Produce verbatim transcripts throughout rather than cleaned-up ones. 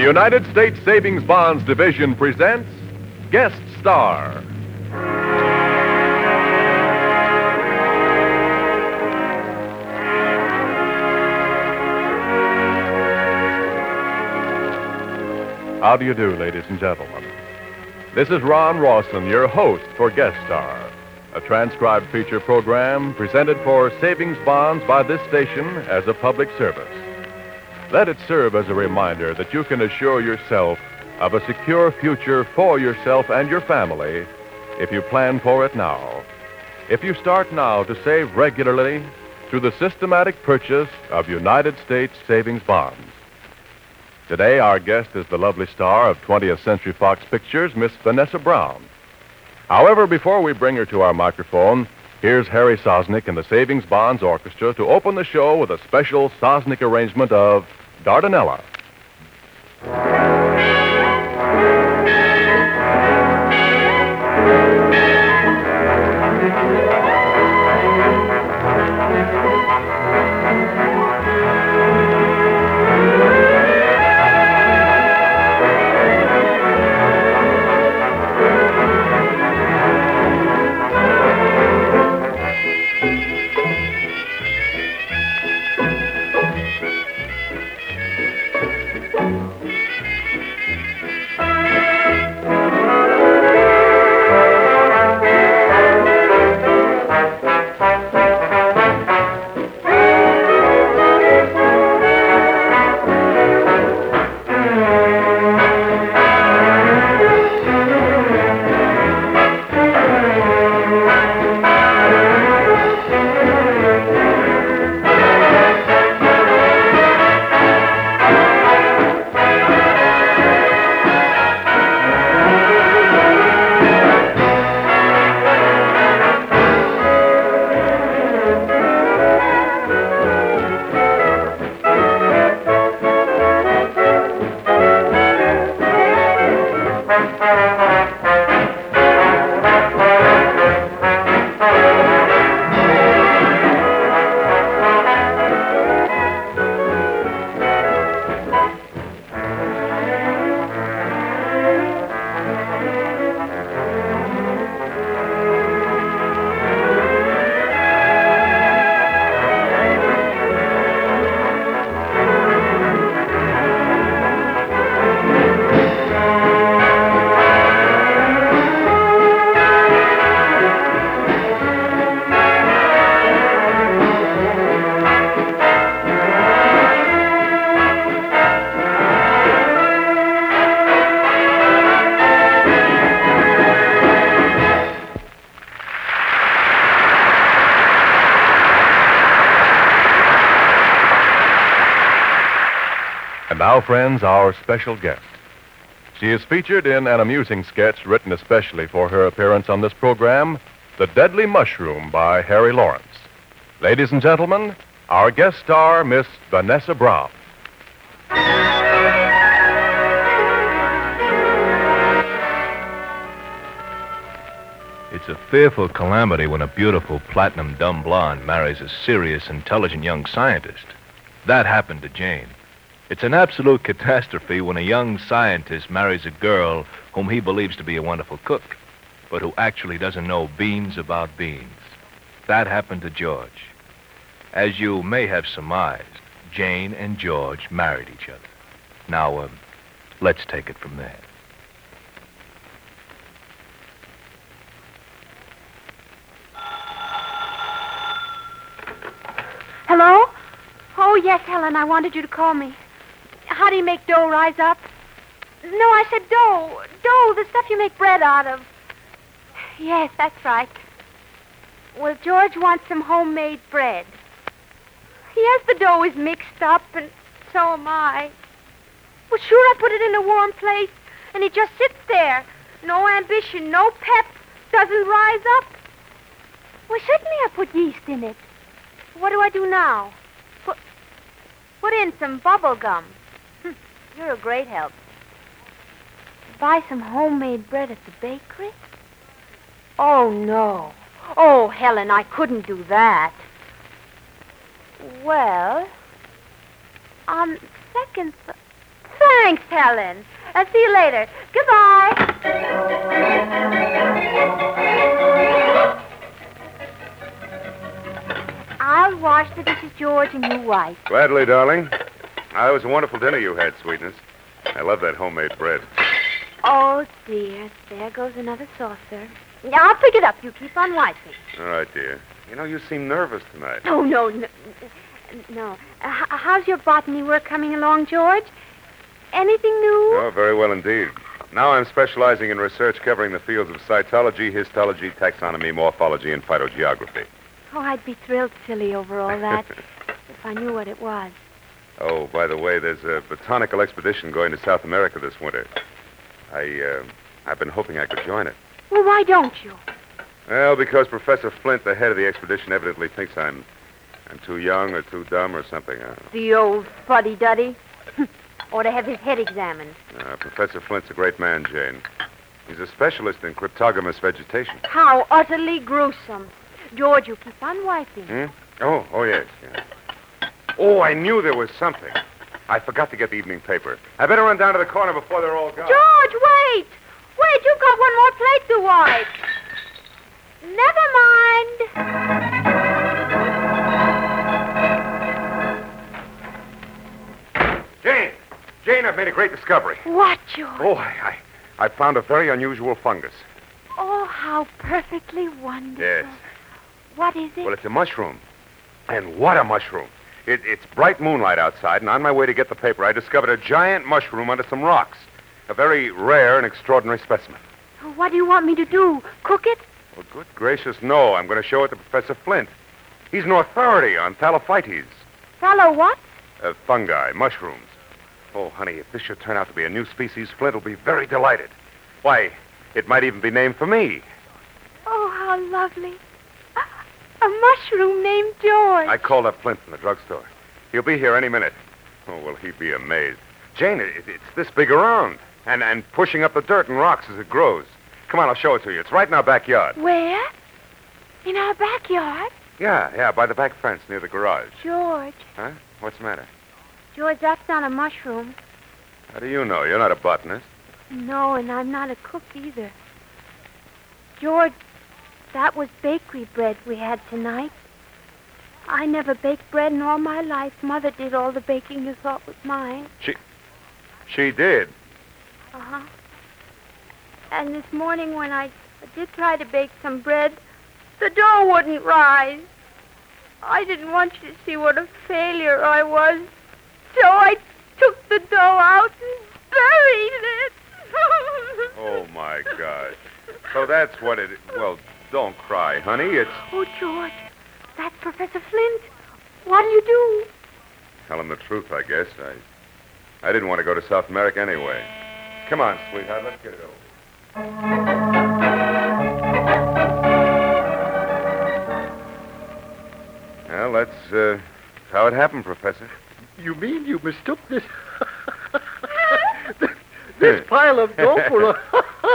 United States Savings Bonds Division presents Guest Star. How do you do, ladies and gentlemen? This is Ron Rawson, your host for Guest Star, a transcribed feature program presented for savings bonds by this station as a public service. Let it serve as a reminder that you can assure yourself of a secure future for yourself and your family if you plan for it now. If you start now to save regularly through the systematic purchase of United States savings bonds. Today, our guest is the lovely star of twentieth Century Fox Pictures, Miss Vanessa Brown. However, before we bring her to our microphone, here's Harry Sosnick and the Savings Bonds Orchestra to open the show with a special Sosnick arrangement of Dardanella. And now, friends, our special guest. She is featured in an amusing sketch written especially for her appearance on this program, The Deadly Mushroom by Harry Lawrence. Ladies and gentlemen, our guest star, Miss Vanessa Brown. It's a fearful calamity when a beautiful platinum dumb blonde marries a serious, intelligent young scientist. That happened to Jane. It's an absolute catastrophe when a young scientist marries a girl whom he believes to be a wonderful cook, but who actually doesn't know beans about beans. That happened to George. As you may have surmised, Jane and George married each other. Now, um, let's take it from there. Hello? Oh, yes, Helen, I wanted you to call me. How do you make dough rise up? No, I said dough. Dough, the stuff you make bread out of. Yes, that's right. Well, George wants some homemade bread. Yes, the dough is mixed up, and so am I. Well, sure, I put it in a warm place, and it just sits there. No ambition, no pep, doesn't rise up. Well, certainly I put yeast in it. What do I do now? Put, put in some bubble gum. You're a great help. Buy some homemade bread at the bakery? Oh, no. Oh, Helen, I couldn't do that. Well, on second th- drinks, Helen. Uh, see you later. Goodbye. I'll wash the dishes, George, and you wipe. Gladly, darling. Ah, it was a wonderful dinner you had, Sweetness. I love that homemade bread. Oh, dear. There goes another saucer. I'll pick it up. You keep on wiping. All right, dear. You know, you seem nervous tonight. Oh, no, no. No. Uh, h- how's your botany work coming along, George? Anything new? Oh, very well indeed. Now I'm specializing in research covering the fields of cytology, histology, taxonomy, morphology, and phytogeography. Oh, I'd be thrilled silly over all that if I knew what it was. Oh, by the way, there's a botanical expedition going to South America this winter. I, uh, I've been hoping I could join it. Well, why don't you? Well, because Professor Flint, the head of the expedition, evidently thinks I'm, I'm too young or too dumb or something. Uh, The old fuddy-duddy. Or to have his head examined. uh, Professor Flint's a great man, Jane. He's a specialist in cryptogamous vegetation. How utterly gruesome. George, you keep on wiping. Hmm? Oh, oh, yes, yes. Oh, I knew there was something. I forgot to get the evening paper. I better run down to the corner before they're all gone. George, wait! Wait, you've got one more plate to wipe. Never mind. Jane! Jane, I've made a great discovery. What, George? Oh, I, I, I found a very unusual fungus. Oh, how perfectly wonderful. Yes. What is it? Well, it's a mushroom. And what a mushroom. It, it's bright moonlight outside, and on my way to get the paper, I discovered a giant mushroom under some rocks. A very rare and extraordinary specimen. What do you want me to do? Cook it? Well, good gracious, no. I'm going to show it to Professor Flint. He's an authority on thallophytes. Fellow what? Uh, fungi, mushrooms. Oh, honey, if this should turn out to be a new species, Flint will be very delighted. Why, it might even be named for me. Oh, how lovely. A, a mushroom named George. I called up Flint from the drugstore. He'll be here any minute. Oh, will he be amazed. Jane, it, it's this big around. And, and pushing up the dirt and rocks as it grows. Come on, I'll show it to you. It's right in our backyard. Where? In our backyard? Yeah, yeah, by the back fence near the garage. George. Huh? What's the matter? George, that's not a mushroom. How do you know? You're not a botanist. No, and I'm not a cook either. George, that was bakery bread we had tonight. I never baked bread in all my life. Mother did all the baking you thought was mine. She... She did? Uh-huh. And this morning when I did try to bake some bread, the dough wouldn't rise. I didn't want you to see what a failure I was. So I took the dough out and buried it. Oh, my gosh. So that's what it... Well, don't cry, honey. It's... Oh, George, that's Professor Flint. What'll you do? Tell him the truth, I guess. I... I didn't want to go to South America anyway. Come on, sweetheart. Let's get it over. Well, that's, uh, how it happened, Professor. You mean you mistook this... this, this pile of dough for a...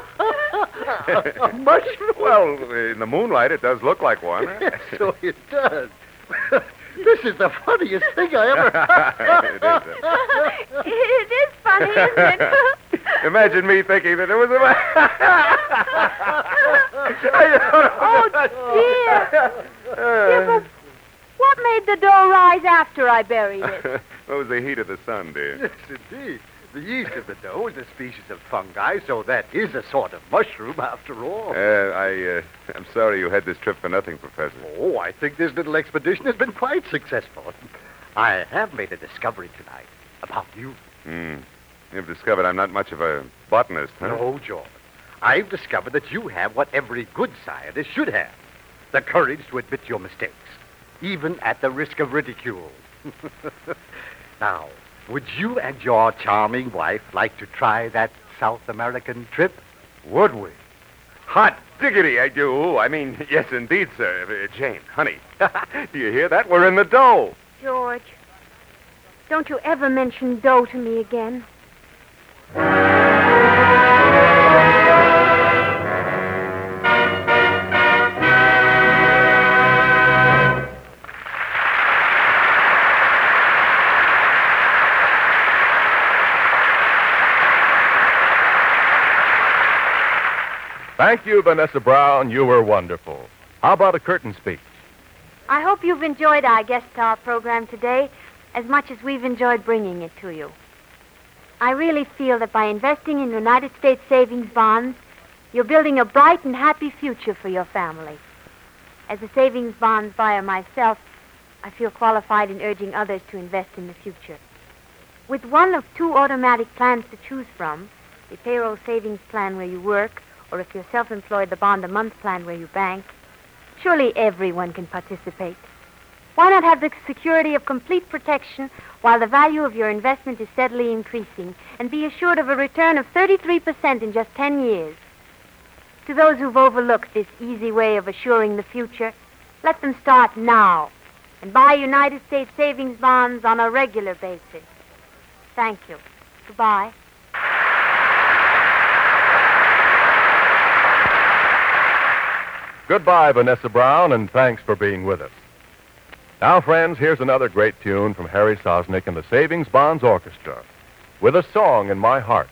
a mushroom? Well, in the moonlight, it does look like one. Yes, so it does. This is the funniest thing I ever... It is, uh, It is funny, isn't it? Imagine me thinking that it was a... Oh, dear. Dear, but what made the dough rise after I buried it? What was the heat of the sun, dear? Yes, indeed. The yeast of the dough is a species of fungi, so that is a sort of mushroom after all. Uh, I, uh, I'm sorry you had this trip for nothing, Professor. Oh, I think this little expedition has been quite successful. I have made a discovery tonight about you. Hmm. You've discovered I'm not much of a botanist, huh? No, George. I've discovered that you have what every good scientist should have. The courage to admit your mistakes, even at the risk of ridicule. Now, would you and your charming wife like to try that South American trip? Would we? Hot diggity, I do. I mean, yes, indeed, sir. Uh, Jane, honey, do you hear that? We're in the dough. George, don't you ever mention dough to me again. Thank you, Vanessa Brown. You were wonderful. How about a curtain speech? I hope you've enjoyed our guest star program today as much as we've enjoyed bringing it to you. I really feel that by investing in United States savings bonds, you're building a bright and happy future for your family. As a savings bonds buyer myself, I feel qualified in urging others to invest in the future. With one of two automatic plans to choose from, the payroll savings plan where you work, or if you're self-employed, the bond-a-month plan where you bank, surely everyone can participate. Why not have the security of complete protection while the value of your investment is steadily increasing and be assured of a return of thirty-three percent in just ten years? To those who've overlooked this easy way of assuring the future, let them start now and buy United States savings bonds on a regular basis. Thank you. Goodbye. Goodbye, Vanessa Brown, and thanks for being with us. Now, friends, here's another great tune from Harry Sosnick and the Savings Bonds Orchestra, With a Song in My Heart.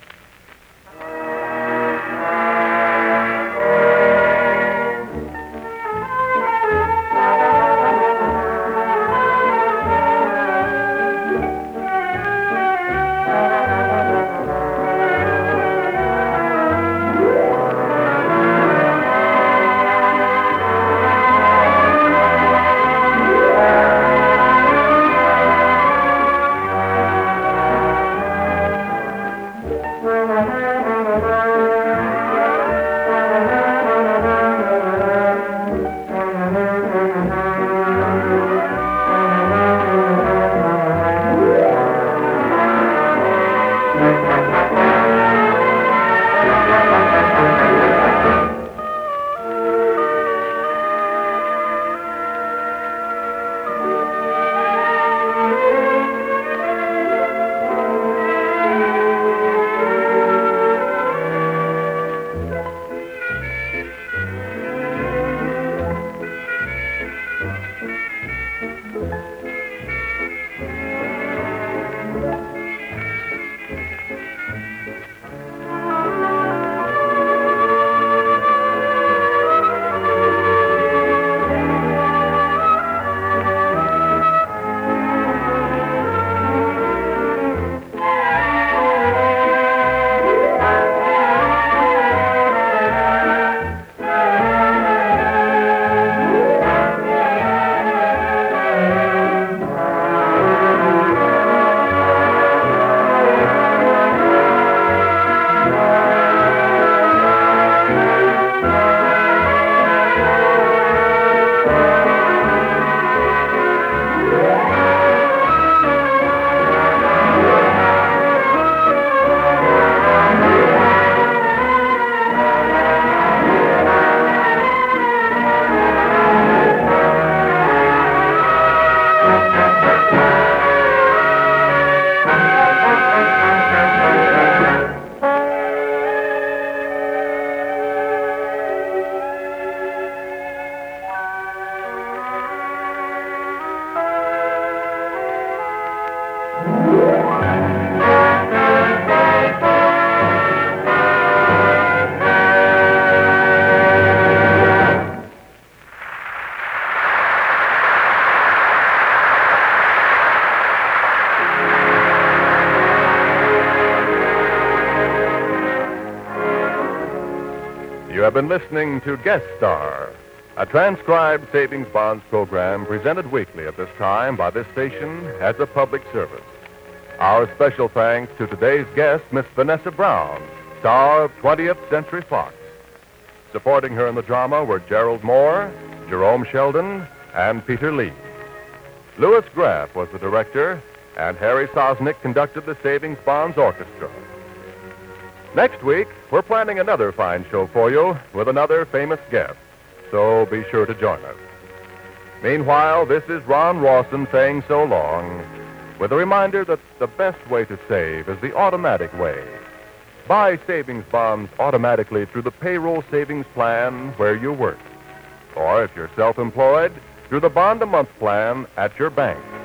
You have been listening to Guest Star, a transcribed savings bonds program presented weekly at this time by this station as a public service. Our special thanks to today's guest, Miss Vanessa Brown, star of twentieth Century Fox. Supporting her in the drama were Gerald Moore, Jerome Sheldon, and Peter Lee. Louis Graff was the director, and Harry Sosnick conducted the Savings Bonds Orchestra. Next week, we're planning another fine show for you with another famous guest, so be sure to join us. Meanwhile, this is Ron Rawson saying so long, with a reminder that the best way to save is the automatic way. Buy savings bonds automatically through the payroll savings plan where you work. Or if you're self-employed, through the bond-a-month plan at your bank.